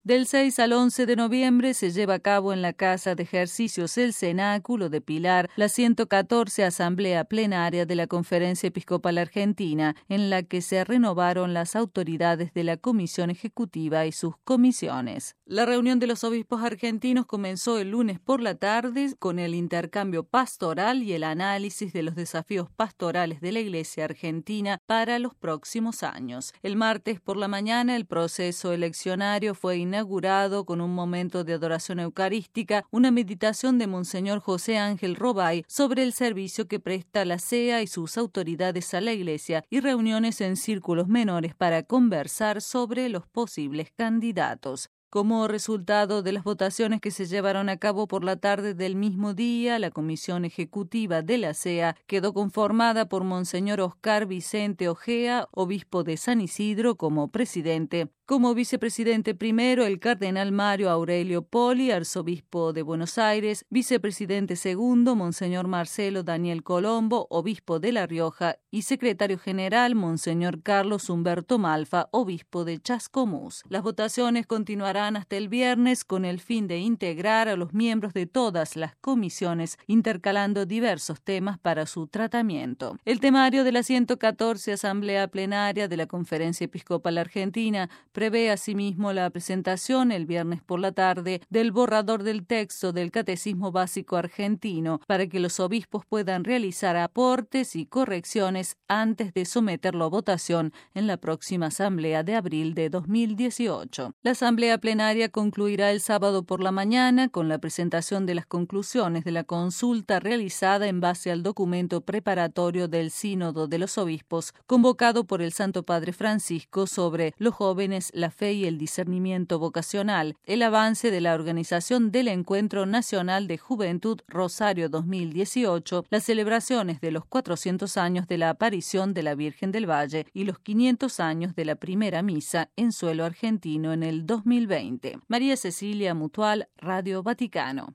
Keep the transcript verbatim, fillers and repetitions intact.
Del seis al once de noviembre se lleva a cabo en la Casa de Ejercicios El Cenáculo de Pilar la ciento catorce Asamblea Plenaria de la Conferencia Episcopal Argentina, en la que se renovaron las autoridades de la Comisión Ejecutiva y sus comisiones. La reunión de los obispos argentinos comenzó el lunes por la tarde con el intercambio pastoral y el análisis de los desafíos pastorales de la Iglesia argentina para los próximos años. El martes por la mañana el proceso eleccionario fue inaugurado con un momento de adoración eucarística, una meditación de Monseñor José Ángel Robay sobre el servicio que presta la C E A y sus autoridades a la Iglesia y reuniones en círculos menores para conversar sobre los posibles candidatos. Como resultado de las votaciones que se llevaron a cabo por la tarde del mismo día, la Comisión Ejecutiva de la C E A quedó conformada por Monseñor Oscar Vicente Ojea, obispo de San Isidro, como presidente. Como vicepresidente primero, el cardenal Mario Aurelio Poli, arzobispo de Buenos Aires; vicepresidente segundo, Monseñor Marcelo Daniel Colombo, obispo de La Rioja; y secretario general, Monseñor Carlos Humberto Malfa, obispo de Chascomús. Las votaciones continuarán hasta el viernes con el fin de integrar a los miembros de todas las comisiones, intercalando diversos temas para su tratamiento. El temario de la ciento catorce Asamblea Plenaria de la Conferencia Episcopal Argentina prevé asimismo la presentación el viernes por la tarde del borrador del texto del Catecismo Básico Argentino para que los obispos puedan realizar aportes y correcciones antes de someterlo a votación en la próxima Asamblea de abril de dos mil dieciocho. La Asamblea Plenaria concluirá el sábado por la mañana con la presentación de las conclusiones de la consulta realizada en base al documento preparatorio del Sínodo de los Obispos convocado por el Santo Padre Francisco sobre los jóvenes, la fe y el discernimiento vocacional, el avance de la organización del Encuentro Nacional de Juventud Rosario dos mil dieciocho, las celebraciones de los cuatrocientos años de la aparición de la Virgen del Valle y los quinientos años de la primera misa en suelo argentino en el dos mil veinte. María Cecilia Mutual, Radio Vaticano.